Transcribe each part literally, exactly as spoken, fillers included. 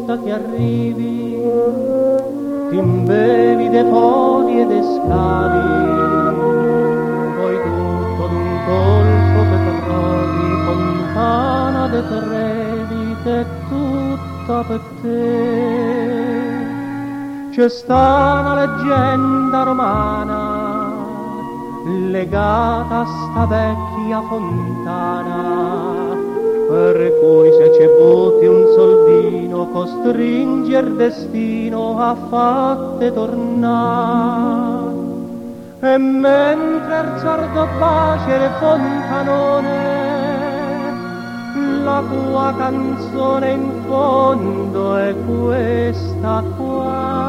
volta che arrivi ti imbevi de poli e de scavi, poi tutto d'un colpo che trovi fontana de trevi che è tutta per te. C'è sta una leggenda romana legata a sta vecchia fontana, per cui se c'è butti un soldino costringe il destino a fatte tornare. E mentre il sardo bacia le fontanone, la tua canzone in fondo è questa qua.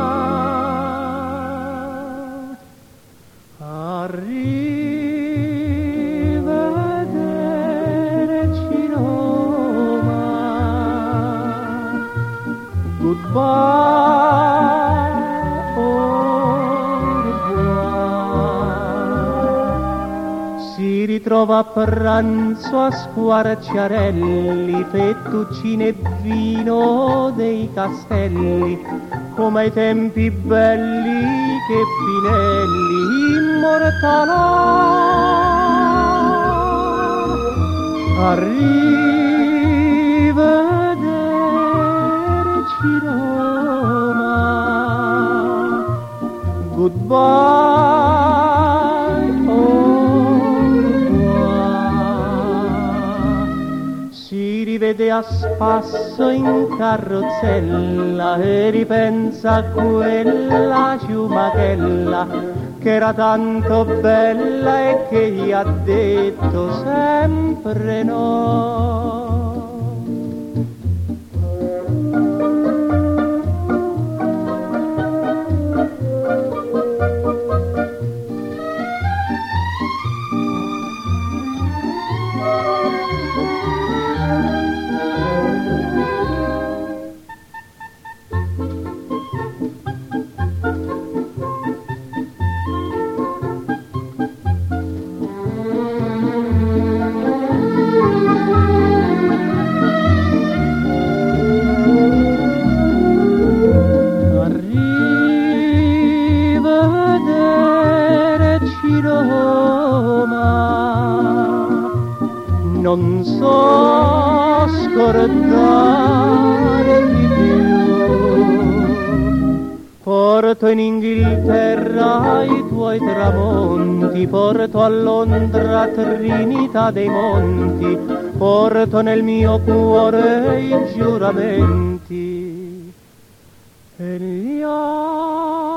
Arrivederci Roma, goodbye, au revoir. Si ritrova a pranzo a Squarciarelli, fettuccine e vino dei castelli, come ai tempi belli che Pinelli immortalò. Arrivederci Roma, goodbye, au revoir. Si rivede a spasso in carrozzella e ripensa a quella ciumachella che era tanto bella e che gli ha detto sempre no. Non so scordarti più, porto in Inghilterra i tuoi tramonti, porto a Londra Trinità dei Monti, porto nel mio cuore i giuramenti e gli